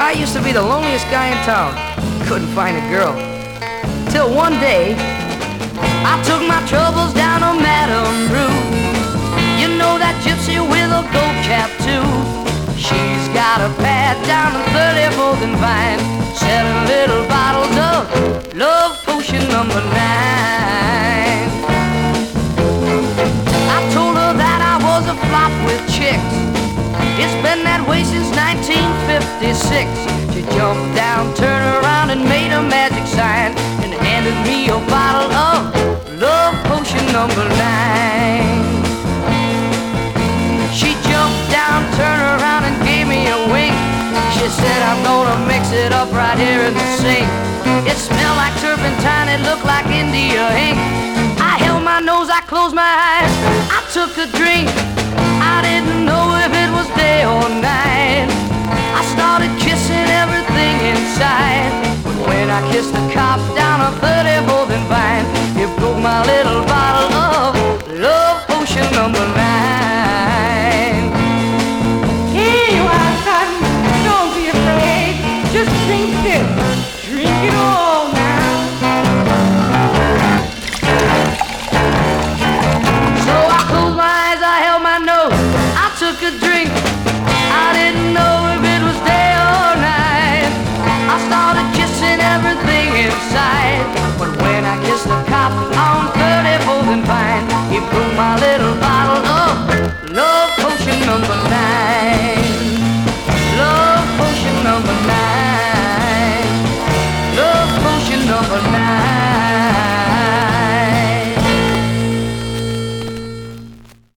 I used to be the loneliest guy in town. Couldn't find a girl. Till one day, I took my troubles down to Madame Rue. You know that gypsy with a gold cap too. She's got a pad down on 34th and Vine, 7 little bottles of love potion number 9. I told her that I was a flop with chicks. It's been that way since 1956. She jumped down, turned around and made a magic sign and handed me a bottle of love potion number 9. She jumped down, turned around and gave me a wink. She said, I'm gonna mix it up right here in the sink. It smelled like turpentine, it looked like India ink. I held my nose, I closed my eyes, I took a drink. I didn't know if it was day or night.